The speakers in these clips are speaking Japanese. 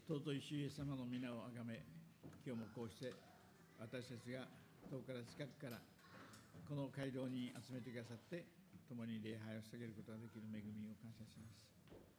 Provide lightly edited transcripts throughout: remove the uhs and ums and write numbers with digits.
尊い主イエス様の皆をあがめ、今日もこうして私たちが遠から近くからこの街道に集めてくださって共に礼拝を捧げることができる恵みを感謝します。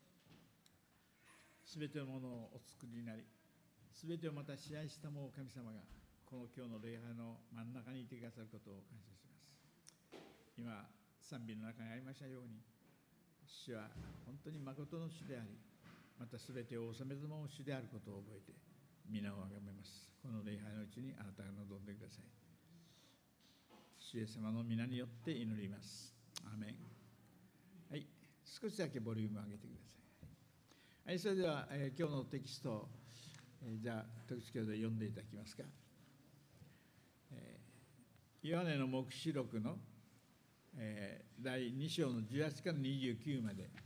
すべてのものをお作りになり、すべてをまた支配したも神様がこの今日の礼拝の真ん中にいてくださることを感謝します。今賛美の中にありましたように、主は本当に誠の主であり、またすべてを治めずも主であることを覚えて皆をあがめます。この礼拝のうちにあなたが望んでください。主イエス様の皆によって祈ります。アーメン。はい、少しだけボリュームを上げてください。はい、それでは、今日のテキストを、じゃあ徳地教で読んでいただきますか。ヨハネの黙示録の、第2章の18から29まで。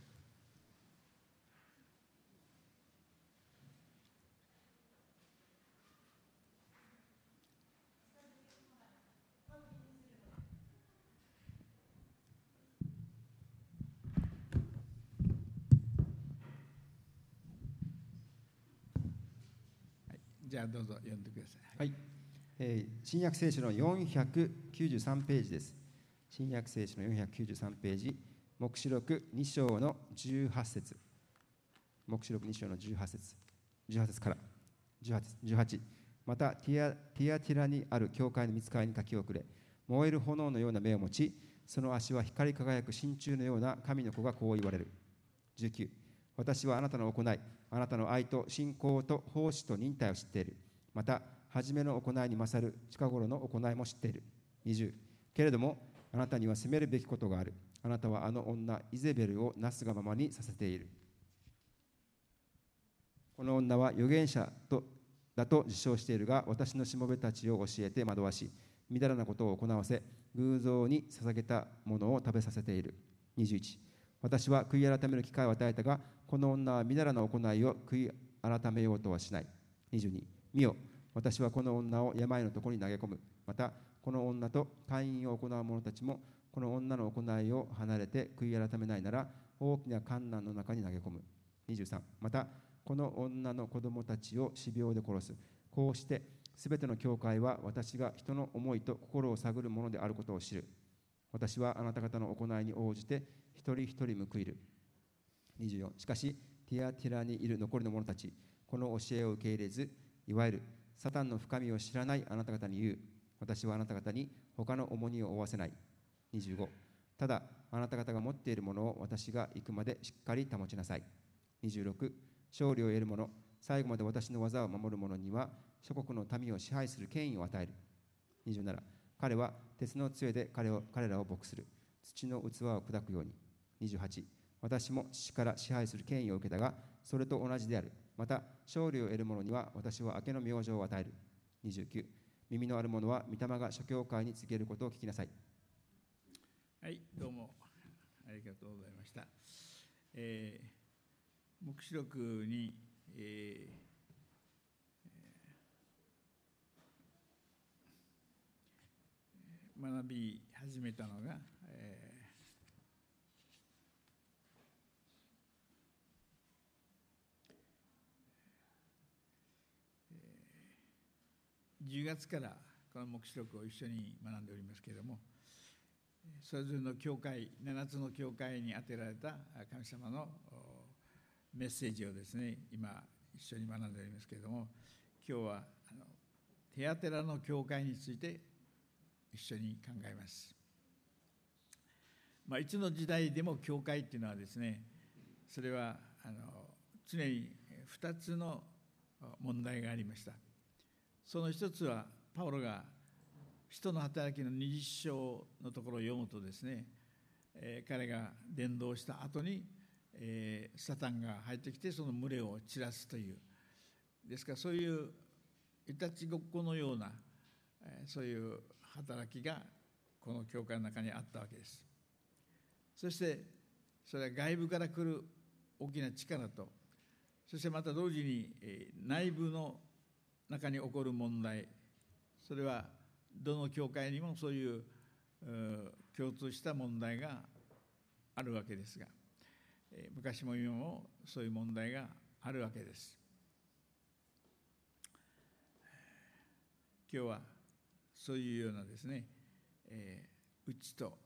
じゃあどうぞ読んでください。 はい、新約聖書の493ページです。新約聖書の493ページ、黙示録2章の18節。黙示録2章の18節。18節から18。またティアティラにある教会の御使いに書き送れ、燃える炎のような目を持ち、その足は光り輝く真鍮のような神の子がこう言われる。19、私はあなたの行い、あなたの愛と信仰と奉仕と忍耐を知っている。また初めの行いに勝る近頃の行いも知っている。20、けれどもあなたには責めるべきことがある。あなたはあの女イゼベルをなすがままにさせている。この女は預言者だと自称しているが、私のしもべたちを教えて惑わし、みだらなことを行わせ、偶像に捧げたものを食べさせている。21、私は悔い改める機会を与えたが、この女はみだらな行いを悔い改めようとはしない。22、見よ、私はこの女を病のところに投げ込む。またこの女と会員を行う者たちも、この女の行いを離れて悔い改めないなら、大きな患難の中に投げ込む。23、またこの女の子供たちを死病で殺す。こうしてすべての教会は私が人の思いと心を探るものであることを知る。私はあなた方の行いに応じて一人一人報いる。24、しかしティアティラにいる残りの者たち、この教えを受け入れず、いわゆるサタンの深みを知らないあなた方に言う。私はあなた方に他の重荷を負わせない。25、ただあなた方が持っているものを私が行くまでしっかり保ちなさい。26、勝利を得る者、最後まで私の技を守る者には諸国の民を支配する権威を与える。27、彼は鉄の杖で彼らを牧する。土の器を砕くように。28、私も父から支配する権威を受けたが、それと同じである。また勝利を得る者には私は明けの明星を与える。29、耳のある者は御霊が諸教会に告げることを聞きなさい。 はい、どうもありがとうございました。黙示録に、学び始めたのが、10月からこの黙示録を一緒に学んでおりますけれども、それぞれの教会、7つの教会に当てられた神様のメッセージをですね、今一緒に学んでおりますけれども、今日はテアテラの教会について一緒に考えます。いつの時代でも教会っていうのはですね、それは常に2つの問題がありました。その一つはパウロが使徒の働きの20章のところを読むとですね、彼が伝道した後に、サタンが入ってきてその群れを散らすという、ですからそういういたちごっこのような、そういう働きがこの教会の中にあったわけです。そしてそれは外部から来る大きな力と、そしてまた同時に内部の中に起こる問題、それはどの教会にもそういう共通した問題があるわけですが、昔も今もそういう問題があるわけです。 今日はそういうようなですね、内と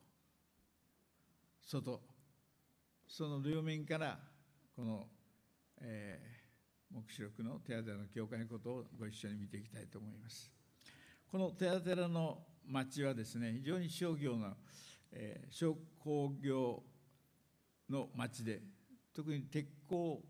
外、その両面からこの、黙示録のテアテラの教会のことをご一緒に見ていきたいと思います。このテアテラの町はですね、非常に商工業の町で、特に鉄鋼、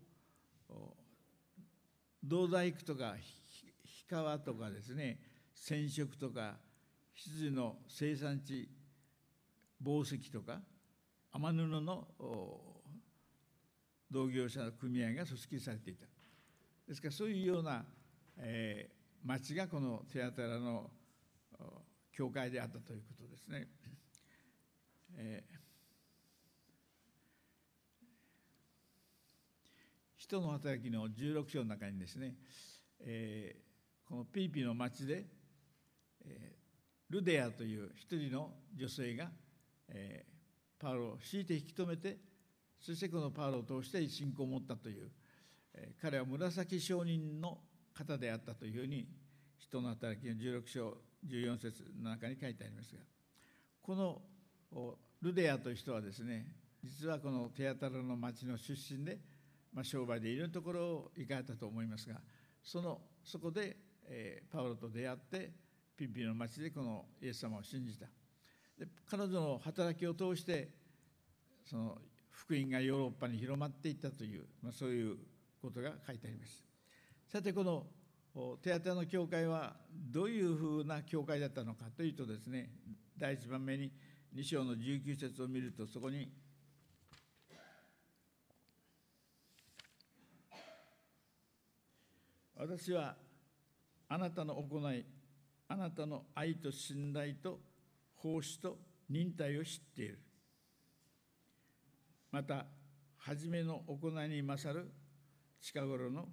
銅細工とか皮革とかですね、染色とか羊の生産地、紡績とか天布の同業者の組合が組織されていた。ですからそういうような、町がこのテアテラの教会であったということですね。人の働きの16章の中にですね、このピリピの町で、ルデアという一人の女性が、パウロを強いて引き止めて、そしてこのパウロを通して信仰を持ったという、彼は紫商人の方であったというふうに人の働きの16章14節の中に書いてありますが、このルデアという人はですね、実はこのテアテラの町の出身で、商売でいろんなところを行かれたと思いますが、そこで、パウロと出会ってピリピの町でこのイエス様を信じた。で、彼女の働きを通してその福音がヨーロッパに広まっていったという、そういうことが書いてあります。さて、このテアテラの教会はどういうふうな教会だったのかというとですね、第一番目に2章の19節を見ると、そこに私はあなたの行い、あなたの愛と信頼と奉仕と忍耐を知っている。また初めの行いに勝る近頃の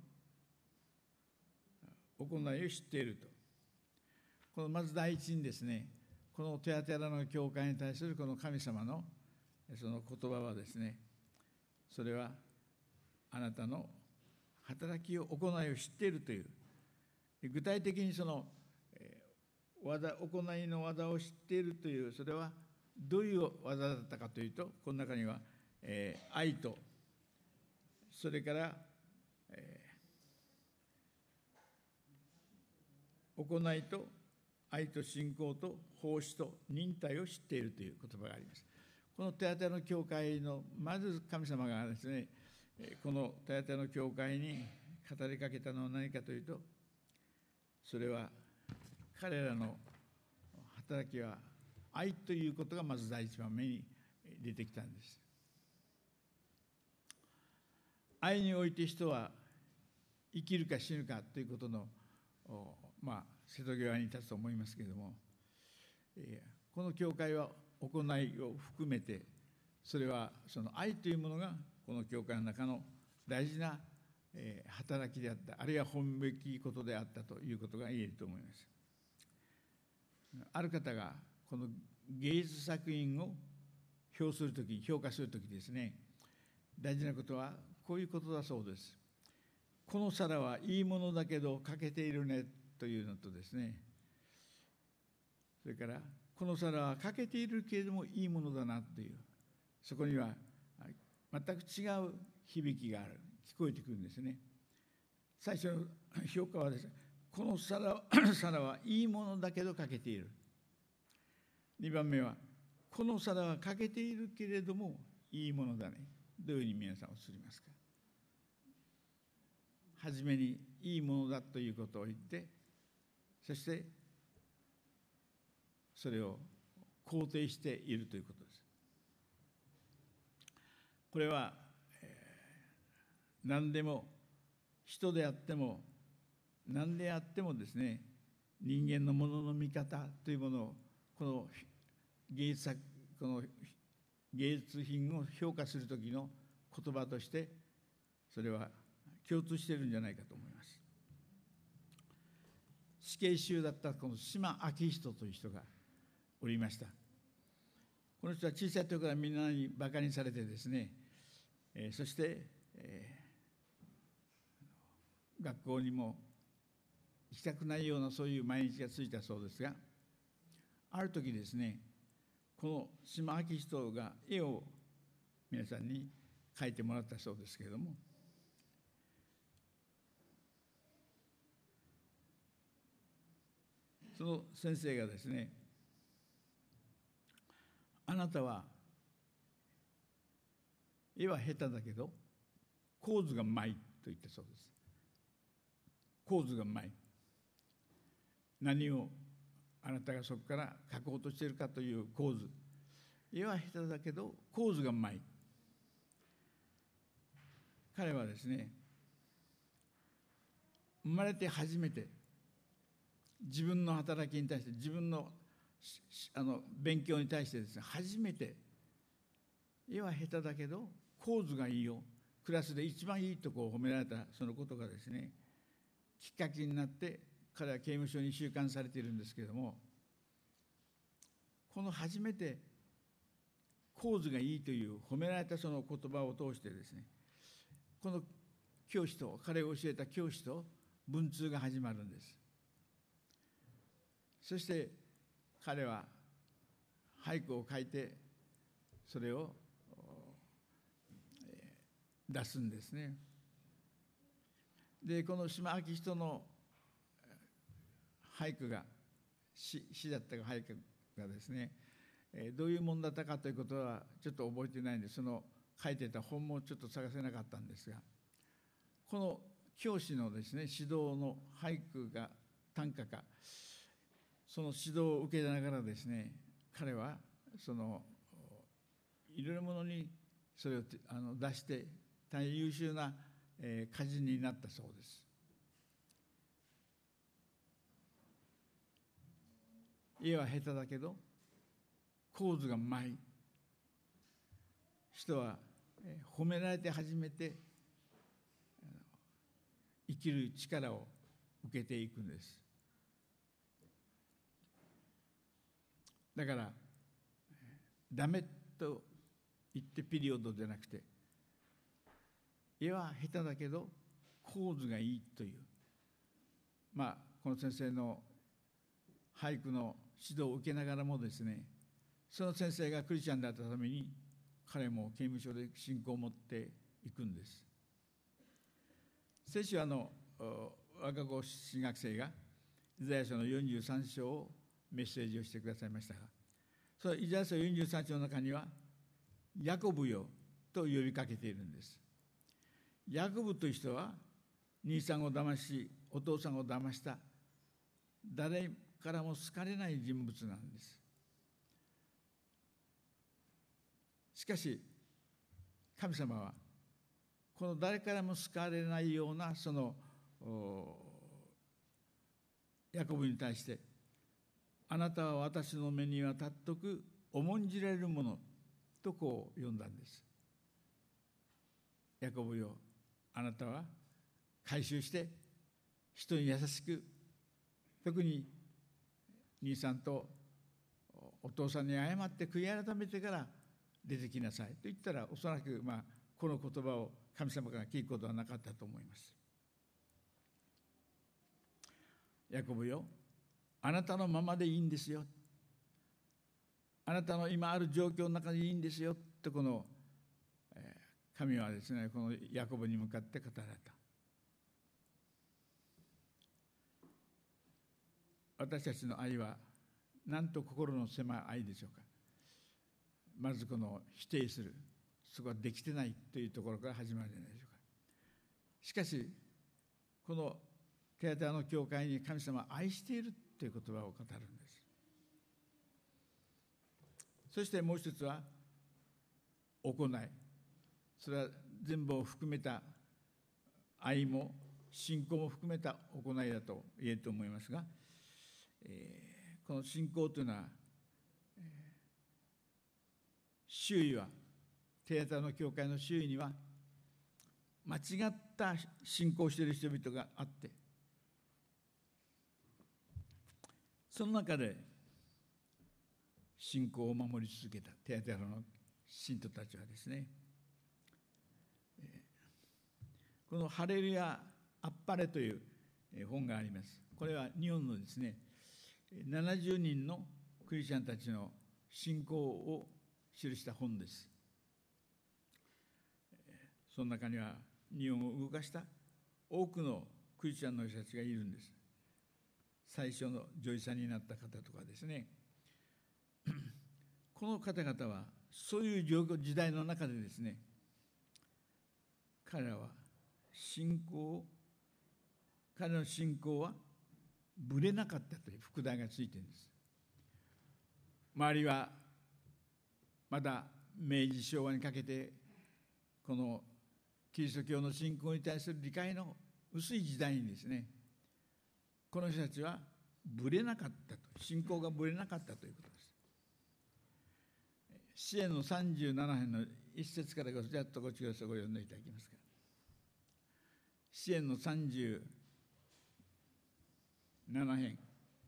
行いを知っていると。このまず第一にですね、このテアテラの教会に対するこの神様のその言葉はですね、それはあなたの働きを行いを知っているという、具体的にその行いの技を知っているという、それはどういう技だったかというと、この中には、愛と、それから、行いと愛と信仰と奉仕と忍耐を知っているという言葉があります。このテアテラの教会のまず神様がですね、このテアテラの教会に語りかけたのは何かというと、それは彼らの働きは愛ということがまず第一番目に出てきたんです。愛において人は生きるか死ぬかということの瀬戸際に立つと思いますけれども、この教会は行いを含めて、それはその愛というものがこの教会の中の大事な働きであった、あるいは本べきことであったということが言えると思います。ある方がこの芸術作品を評価するときですね、大事なことはこういうことだそうです。この皿はいいものだけど欠けているねというのとですね、それからこの皿は欠けているけれどもいいものだなという、そこには全く違う響きがある、聞こえてくるんですね。最初の評価はですね、この皿はいいものだけど欠けている。2番目は、この皿は欠けているけれどもいいものだね。どういうふうに皆さん映りますか。はじめにいいものだということを言って、そしてそれを肯定しているということです。これは、何でも、人であっても何であってもですね、人間のものの見方というものをこの芸術品を評価するときの言葉として、それは共通しているんじゃないかと思います。死刑囚だったこの島昭人という人がおりました。この人は小さい時からみんなにバカにされてですね、そして、学校にも行きたくないようなそういう毎日が続いたそうですが、ある時ですね、この島明人が絵を皆さんに描いてもらったそうですけれども、その先生がですね、あなたは絵は下手だけど構図がうまいと言ったそうです。構図がうまい。何をあなたがそこから描こうとしているかという構図。絵は下手だけど構図がうまい。彼はですね、生まれて初めて自分の働きに対して、自分の勉強に対してですね、初めて絵は下手だけど構図がいいよ、クラスで一番いいとこを褒められたそのことがですね、きっかけになって彼は刑務所に収監されているんですけれども、この初めて構図がいいという褒められたその言葉を通してですね、この教師と、彼を教えた教師と文通が始まるんです。そして彼は俳句を書いてそれを出すんですね。でこの島明人の俳句が詩だったか俳句がですね、どういうもんだったかということはちょっと覚えてないんで、その書いてた本もちょっと探せなかったんですが、この教師のですね指導の俳句が短歌か、その指導を受けながらですね、彼はそのいろいろものにそれを出して大変優秀な歌人になったそうです。絵は下手だけど構図がうまい人は褒められて初めて生きる力を受けていくんです。だからダメと言ってピリオドじゃなくて、絵は下手だけど構図がいいという、この先生の俳句の指導を受けながらもですね、その先生がクリスチャンだったために彼も刑務所で信仰を持っていくんです。先週我が子神学生がイザヤ書の43章をメッセージをしてくださいましたが、そのイザヤ書43章の中にはヤコブよと呼びかけているんです。ヤコブという人は兄さんを騙しお父さんを騙した誰からも好かれない人物なんです。しかし神様はこの誰からも好かれないようなそのヤコブに対して、あなたは私の目には尊く重んじられるものとこう呼んだんです。ヤコブよ、あなたは改宗して人に優しく、特に兄さんとお父さんに謝って悔い改めてから出てきなさいと言ったら、おそらくこの言葉を神様から聞くことはなかったと思います。ヤコブよ、あなたのままでいいんですよ、あなたの今ある状況の中でいいんですよと、この神はですね、このヤコブに向かって語られた。私たちの愛はなんと心の狭い愛でしょうか。まずこの否定する、そこはできてないというところから始まるんじゃないでしょうか。しかしこのテアタの教会に神様は愛しているという言葉を語るんです。そしてもう一つは行い、それは全部を含めた愛も信仰も含めた行いだと言えると思いますが、この信仰というのは、周囲はテアタの教会の周囲には間違った信仰をしている人々があって、その中で信仰を守り続けたテアタの信徒たちはですね、このハレルヤあっぱれという本があります。これは日本のですね、70人のクリスチャンたちの信仰を記した本です。その中には日本を動かした多くのクリスチャンの人たちがいるんです。最初の女医さんになった方とかですね。この方々はそういう時代の中でですね、彼の信仰はぶれなかったという副題がついているんです。周りはまだ明治昭和にかけてこのキリスト教の信仰に対する理解の薄い時代にですね、この人たちはぶれなかったと、信仰がぶれなかったということです。詩篇の37編の1節から5節、ちょっとごちそうさまご読んでいただけますか。詩篇の37編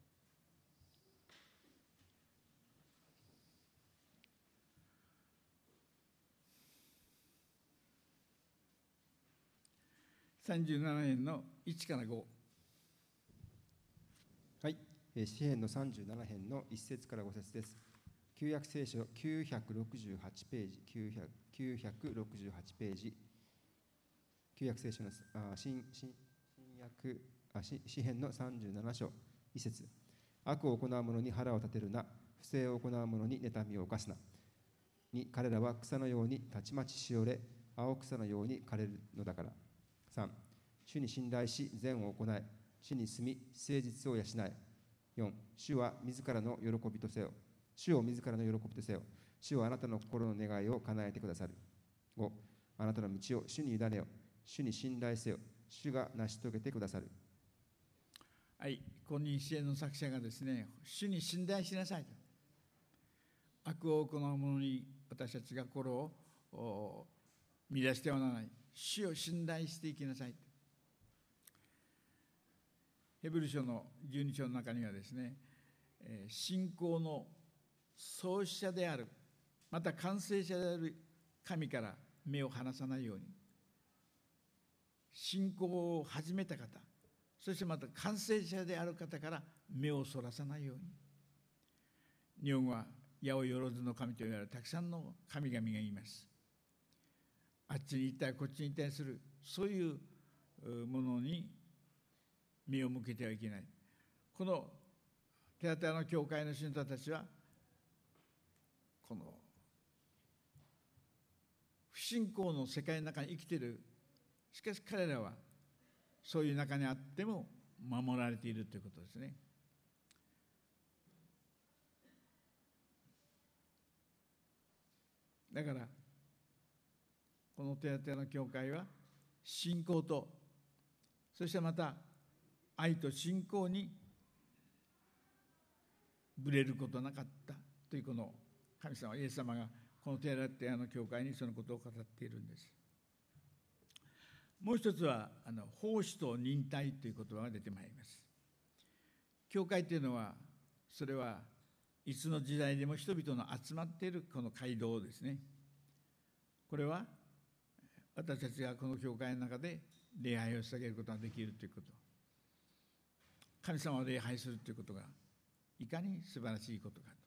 37編の1から5。 はい、詩編の37編の1節から5節です。旧約聖書968ページ、968ページ、旧約聖書の詩編の37章1節。悪を行う者に腹を立てるな、不正を行う者に妬みを犯すな。2、彼らは草のようにたちまちしおれ、青草のように枯れるのだから。3、主に信頼し善を行い、主に住み誠実を養え。4、主は自らの喜びとせよ。主を自らの喜びとせよ。主はあなたの心の願いを叶えてくださる。5、あなたの道を主に委ねよ。主に信頼せよ。主が成し遂げてくださる。 はい、ここに詩篇の作者がですね、主に信頼しなさいと。悪を行う者に私たちが心を乱してはならない。主を信頼していきなさい。ヘブル書の12章の中にはですね、信仰の創始者である、また完成者である神から目を離さないように、信仰を始めた方、そしてまた完成者である方から目をそらさないように。日本は八百万の神といわれるたくさんの神々がいます。あっちに行ったりこっちに行ったりする、そういうものに目を向けてはいけない。このテアテアの教会の信徒たちは、この不信仰の世界の中に生きている。しかし彼らはそういう中にあっても守られているということですね。だからこのテアテアの教会は信仰と、そしてまた愛と信仰にぶれることなかったという、この神様イエス様がこのテアテアの教会にそのことを語っているんです。もう一つは奉仕と忍耐という言葉が出てまいります。教会というのは、それはいつの時代でも人々の集まっているこの街道ですね。これは私たちがこの教会の中で礼拝を捧げることができるということ、神様を礼拝するということがいかに素晴らしいことかと。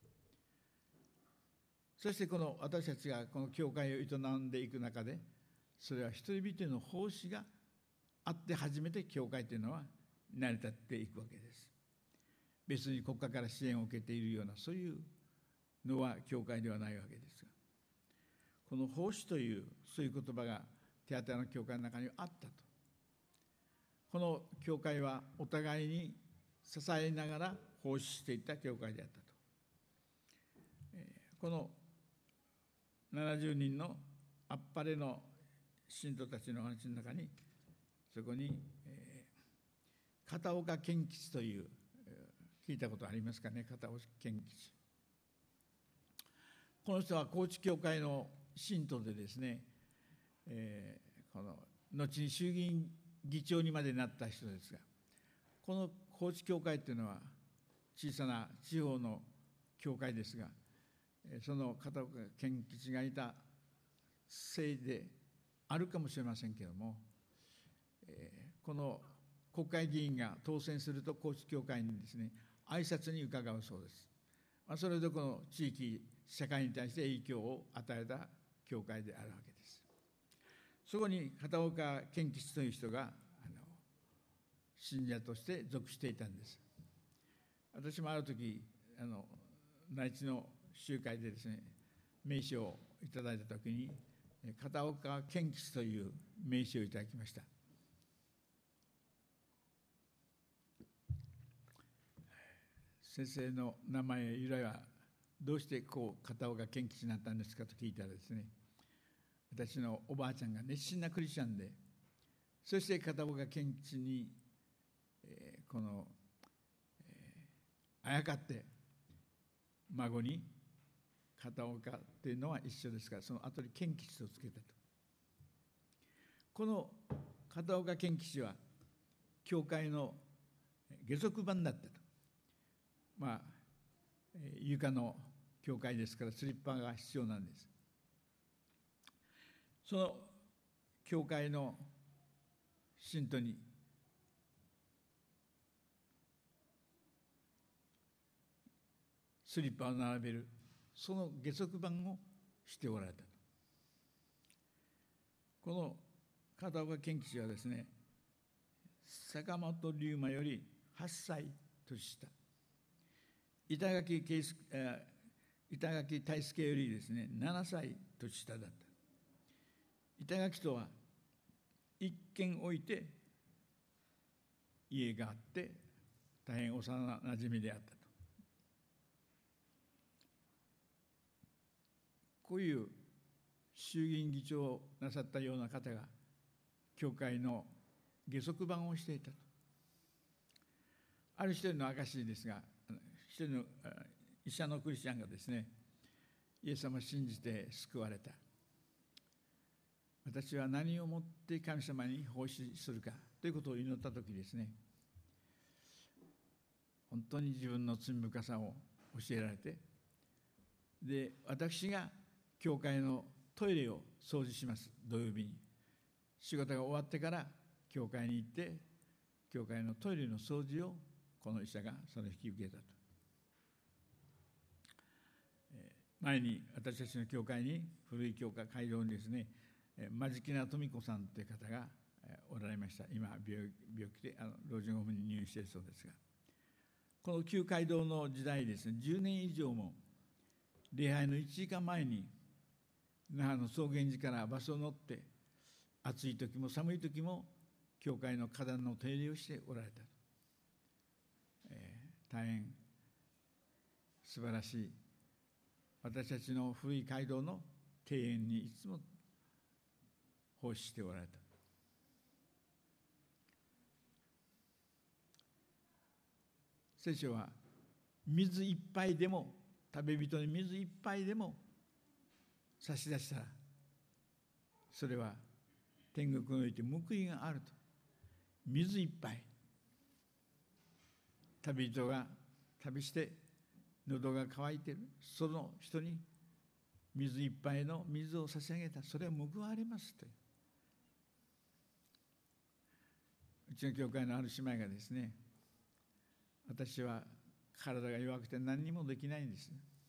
そしてこの私たちがこの教会を営んでいく中で、それは一人一人の奉仕があって初めて教会というのは成り立っていくわけです。別に国家から支援を受けているようなそういうのは教会ではないわけですが、この奉仕というそういう言葉がテアテアの教会の中にあったと。この教会はお互いに支えながら奉仕していった教会であったと。この70人のあっぱれの信徒たちの話の中に、そこに、片岡健吉という、聞いたことありますかね。片岡健吉、この人は高知教会の信徒でですね、この後に衆議院議長にまでなった人ですが、この高知教会というのは小さな地方の教会ですが、その片岡健吉がいたせいであるかもしれませんけれども、この国会議員が当選すると高知教会にですね、挨拶に伺うそうです。それぞれの地域、社会に対して影響を与えた教会であるわけです。そこに片岡健吉という人が信者として属していたんです。私もある時内地の集会でですね、名刺をいただいた時に片岡健吉という名刺をいただきました。先生の名前由来はどうして片岡健吉になったんですかと聞いたらですね、私のおばあちゃんが熱心なクリスチャンで、そして片岡健吉に、あやかって孫に片岡というのは一緒ですから、その後に健吉とつけたと。この片岡健吉は教会の下足版だったと。床の教会ですからスリッパが必要なんです。その教会の信徒にスリッパを並べる、その下足版をしておられたと。この片岡健吉はですね、坂本龍馬より8歳年下、板垣大輔よりですね7歳年下だった。板垣とは一軒置いて家があって大変幼なじみであったと。こういう衆議院議長をなさったような方が教会の下足版をしていたと。ある一人の証ですが、一人の医者のクリスチャンがですね、イエス様を信じて救われた。私は何をもって神様に奉仕するかということを祈ったときですね、本当に自分の罪深さを教えられて、で、私が教会のトイレを掃除します。土曜日に仕事が終わってから教会に行って教会のトイレの掃除をこの医者がその引き受けたと。前に私たちの教会に、古い教会会場にですね、間敷菜富子さんという方がおられました。今病気で老人ホームに入院しているそうですが、この旧街道の時代ですね、10年以上も礼拝の1時間前に那覇の草原寺からバスを乗って暑い時も寒い時も教会の花壇の手入れをしておられた。大変素晴らしい、私たちの古い街道の庭園にいつも奉仕しておられた。聖書は水一杯でも、食べ人に水一杯でも差し出したら、それは天国において報いがあると。水一杯、旅人が旅して喉が渇いているその人に水一杯の水を差し上げた、それは報われますと。うちの教会のある姉妹がですね、私は体が弱くて何にもできないんです。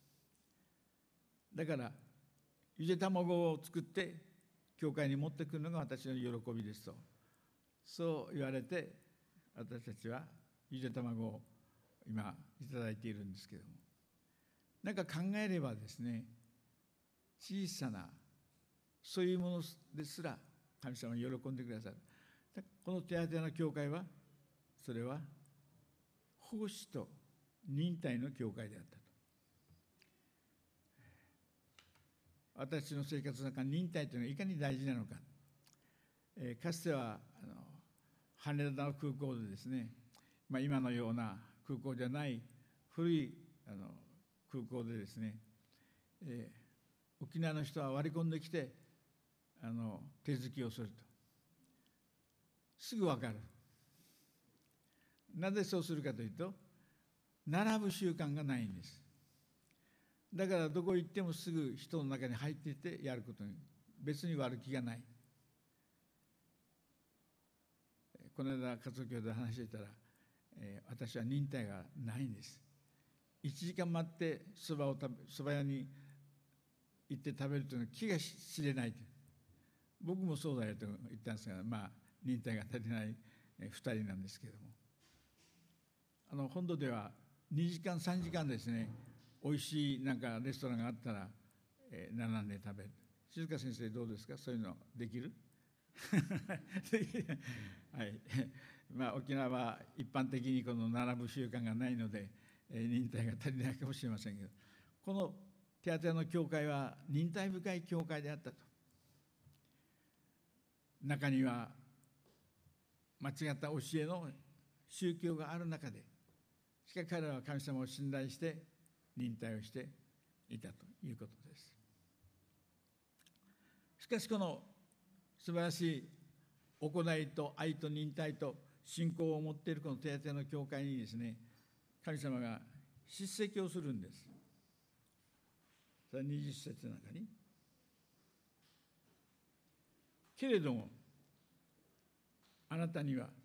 だからゆで卵を作って教会に持ってくるのが私の喜びですと、そう言われて、私たちはゆで卵を今いただいているんですけども、なんか考えればですね、小さなそういうものですら神様が喜んでくださる。この手当ての教会は、それは奉仕と忍耐の教会であったと。私の生活の中に忍耐というのがいかに大事なのか。かつては羽田の空港でですね、今のような空港じゃない古い空港でですね、沖縄の人は割り込んできて手続きをすると、すぐ分かる。なぜそうするかというと、並ぶ習慣がないんです。だからどこ行ってもすぐ人の中に入っていってやることに別に悪気がない。 この間家族で話していたら、私は忍耐がないんです。1時間待ってそば屋に行って食べるというのは気が知れない。僕もそうだよと言ったんですが、忍耐が足りない2人なんですけれども、本土では2時間3時間ですね、おいしいレストランがあったら、並んで食べる。静香先生どうですか、そういうのできる？はい、沖縄は一般的にこの並ぶ習慣がないので、忍耐が足りないかもしれませんけど、このテアテアの教会は忍耐深い教会であったと。中には間違った教えの宗教がある中で、しかし彼らは神様を信頼して忍耐をしていたということです。しかしこの素晴らしい行いと愛と忍耐と信仰を持っているこのテアテアの教会にですね、神様が叱責をするんです。それは20節の中に、けれどもあなたには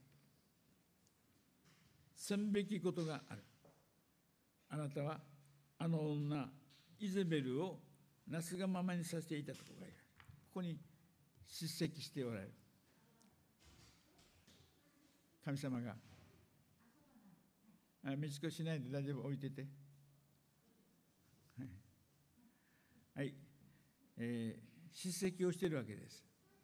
せんべきことがある。あなたはあの女イゼベルをなすがままにさせていたところがある。ここに叱責しておられる。神様が道子しないで大丈夫、置いてて。はい、叱責をしているわけです。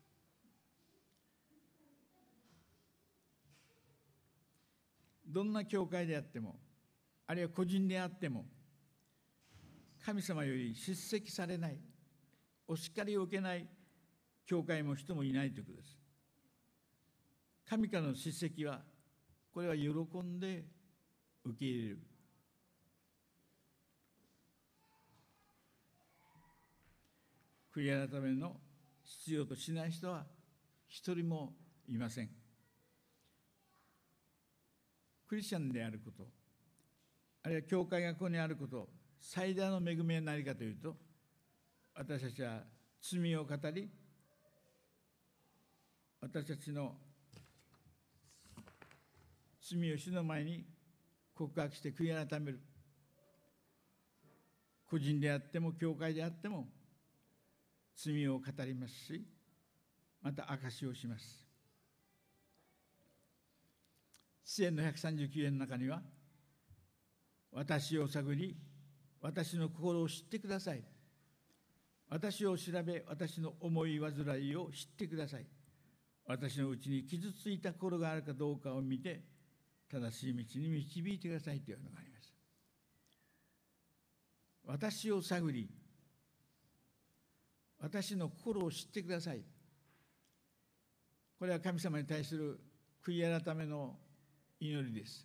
どんな教会であっても、あるいは個人であっても、神様より叱責されない、お叱りを受けない教会も人もいないということです。神からの叱責は、これは喜んで受け入れる。悔い改めの必要としない人は一人もいません。クリスチャンであること、あるいは教会がここにあること、最大の恵みは何かというと、私たちは罪を語り、私たちの罪を主の前に告白して悔い改める。個人であっても教会であっても罪を語りますし、また証しをします。詩篇の139編の中には、私を探り、私の心を知ってください。私を調べ、私の思い煩いを知ってください。私のうちに傷ついた心があるかどうかを見て、正しい道に導いてくださいというのがあります。私を探り、私の心を知ってください。これは神様に対する悔い改めの祈りです。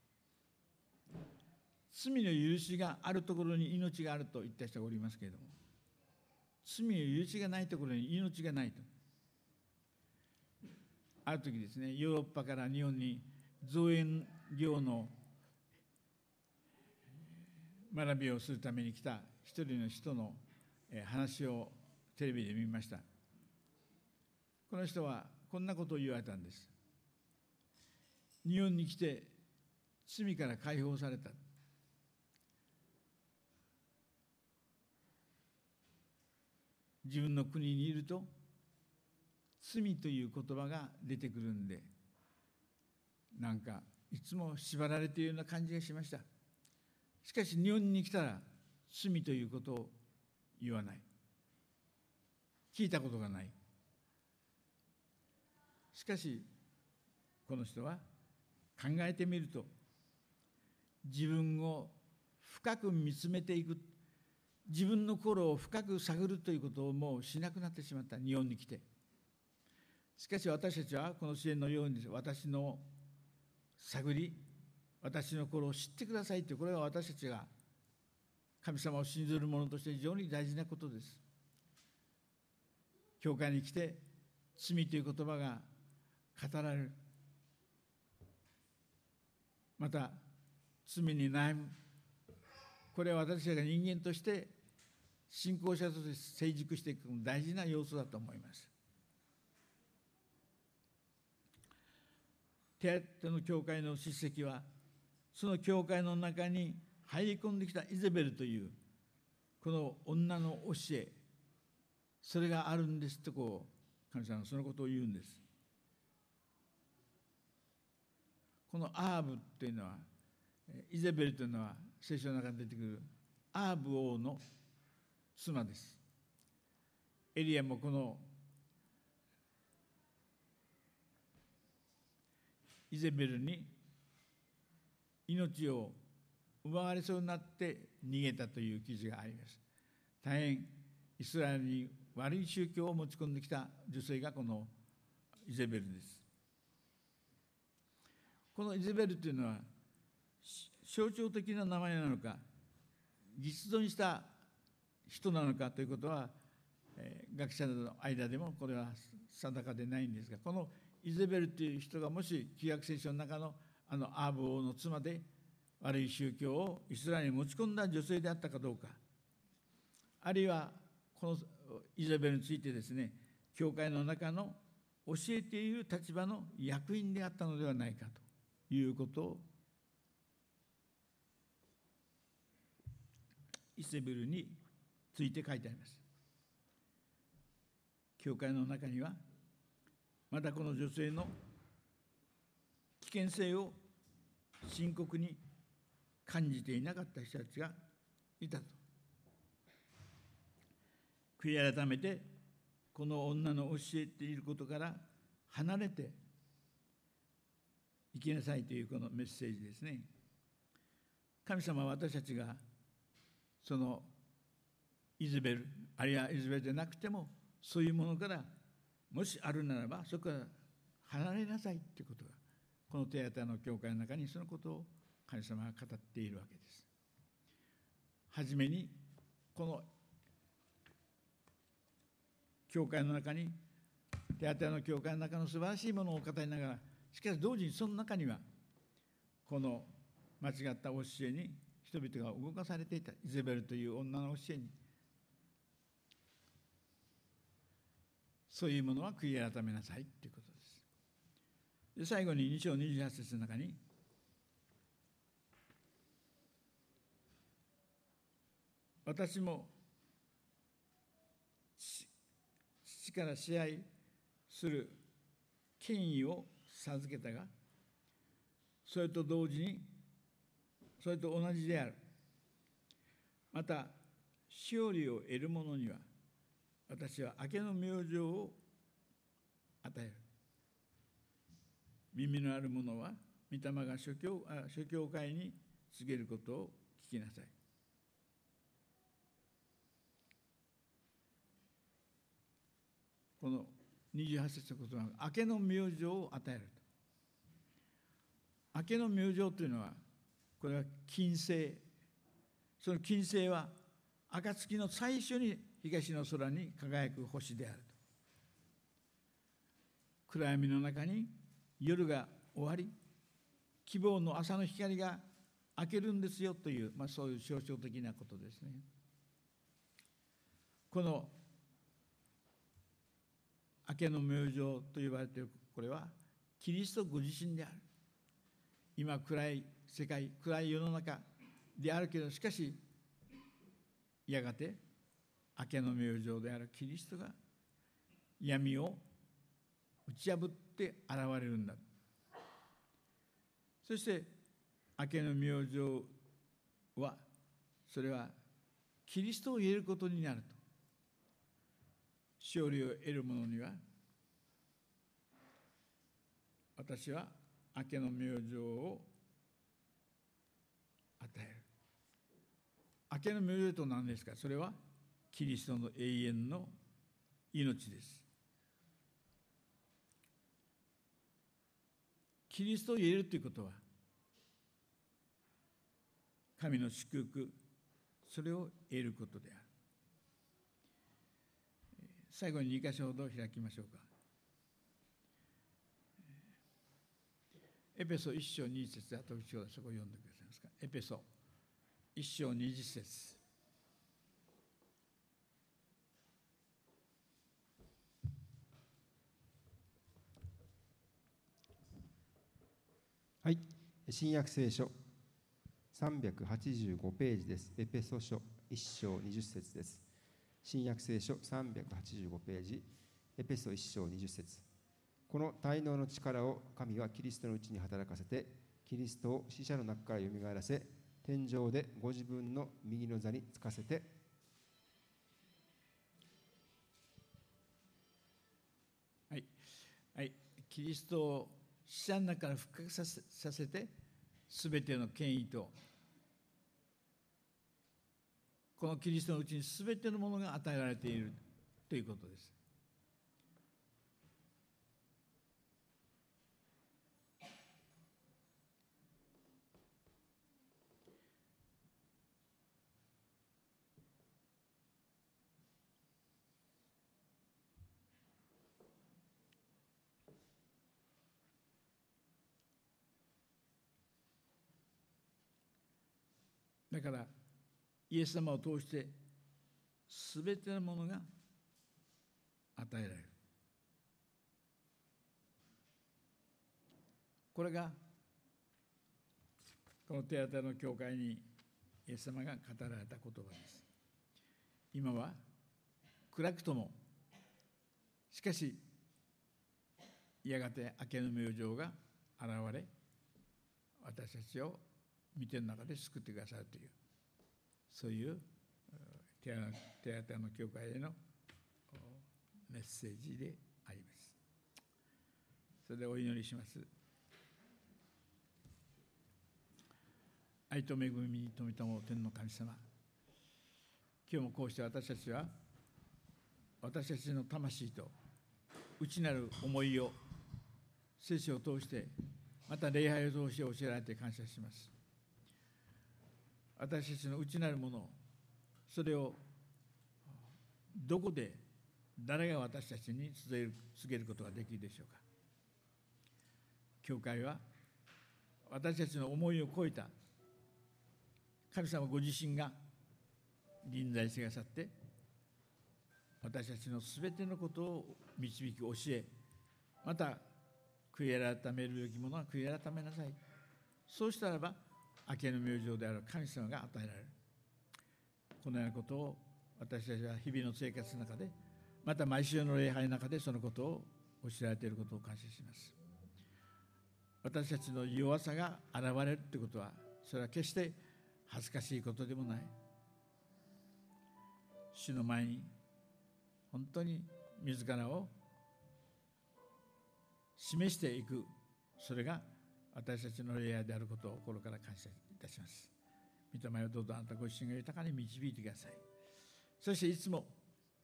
罪の許しがあるところに命があると言った人がおりますけれども、罪の許しがないところに命がないと。ある時ですね、ヨーロッパから日本に造園業の学びをするために来た一人の人の話をテレビで見ました。この人はこんなことを言われたんです。日本に来て罪から解放された。自分の国にいると罪という言葉が出てくるんで、いつも縛られているような感じがしました。しかし日本に来たら罪ということを言わない。聞いたことがない。しかしこの人は考えてみると、自分を深く見つめていく、自分の心を深く探るということをもうしなくなってしまった。日本に来て。しかし私たちはこの支援のように、私の探り、私の心を知ってくださいという、これは私たちが神様を信ずる者として非常に大事なことです。教会に来て罪という言葉が語られる。また罪に悩む。これは私たちが人間として信仰者として成熟していく大事な要素だと思います。 テアテの教会の叱責は、その教会の中に入り込んできたイゼベルというこの女の教え、それがあるんですと神様はそのことを言うんです。このアーブというのは、イゼベルというのは聖書の中で出てくるアーブ王の妻です。エリアもこのイゼベルに命を奪われそうになって逃げたという記事があります。大変イスラエルに悪い宗教を持ち込んできた女性がこのイゼベルです。このイゼベルというのは象徴的な名前なのか実存した人なのかということは、学者の間でもこれは定かでないんですが、このイゼベルという人がもし旧約聖書の中のアーブ王の妻で悪い宗教をイスラエルに持ち込んだ女性であったかどうか、あるいはこのイゼベルについてですね、教会の中の教えている立場の役員であったのではないかということをイゼベルについて書いてあります。教会の中にはまだこの女性の危険性を深刻に感じていなかった人たちがいたと。悔い改めてこの女の教えていることから離れて生きなさいというこのメッセージですね。神様は私たちがそのイゼベル、あるいはイゼベルでなくてもそういうものからもしあるならばそこから離れなさいということが、このテアタの教会の中にそのことを神様が語っているわけです。はじめにこの教会の中に、テアタの教会の中の素晴らしいものを語りながら、しかし同時にその中にはこの間違った教えに人々が動かされていた。イゼベルという女の教えに、そういうものは悔い改めなさいということです。で、最後に2章28節の中に、私も父から支配する権威を授けたが、それと同時にそれと同じである。また勝利を得る者には私は明けの明星を与える。耳のある者は御霊が諸教会に告げることを聞きなさい。この28節の言葉が明けの明星を与えると。明けの明星というのは、これは金星。その金星は暁の最初に東の空に輝く星であると。暗闇の中に夜が終わり、希望の朝の光が明けるんですよという、そういう象徴的なことですね。この明けの明星と呼ばれている、これはキリストご自身である。今暗い世界、暗い世の中であるけど、しかしやがて明けの明星であるキリストが闇を打ち破って現れるんだ。そして明けの明星は、それはキリストを得ることになると。勝利を得る者には私は明けの明星を与える。明けの明星とは何ですか。それはキリストの永遠の命です。キリストを得るということは、神の祝福、それを得ることである。最後に2箇所ほど開きましょうか。エペソ1章20節、あと一章そこを読んでくださいますか。エペソ1章20節。 はい、新約聖書385ページです。エペソ書1章20節です。新約聖書385ページ、エペソ1章20節。この滞納の力を神はキリストのうちに働かせて、キリストを死者の中からよみがえらせ、天上でご自分の右の座につかせて、 はい、キリストを死者の中から復活させて、すべての権威と、このキリストのうちにすべてのものが与えられているということです。だからイエス様を通してすべてのものが与えられる。これがこのテアタの教会にイエス様が語られた言葉です。今は暗くとも、しかしやがて明けの明星が現れ、私たちを御手の中で救ってくださるという、そういうテアタの教会へのメッセージであります。それでお祈りします。愛と恵みに富みたも天の神様、今日もこうして私たちは私たちの魂と内なる思いを聖書を通して、また礼拝を通して教えられて感謝します。私たちの内なるもの、それをどこで誰が私たちに告げることができるでしょうか。教会は私たちの思いを超えた神様ご自身が臨在してくださって、私たちのすべてのことを導き教え、また悔い改めるべきものは悔い改めなさい。そうしたらば明けの明星である神様が与えられる。このようなことを私たちは日々の生活の中で、また毎週の礼拝の中でそのことを教えられていることを感謝します。私たちの弱さが現れるということは、それは決して恥ずかしいことでもない。主の前に本当に自らを示していく、それが私たちの礼拝であることを心から感謝いたします。御霊をどうぞあなたご自身が豊かに導いてください。そしていつも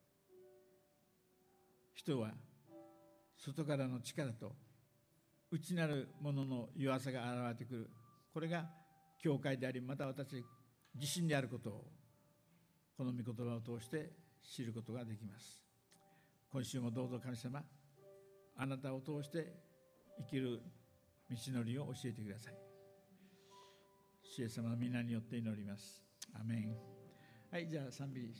人は外からの力と内なるものの弱さが現れてくる、これが教会であり、また私自身であることをこの御言葉を通して知ることができます。今週もどうぞ神様、あなたを通して生きる道のりを教えてください。主イエス様の皆によって祈ります。アメン。はい、じゃあ賛美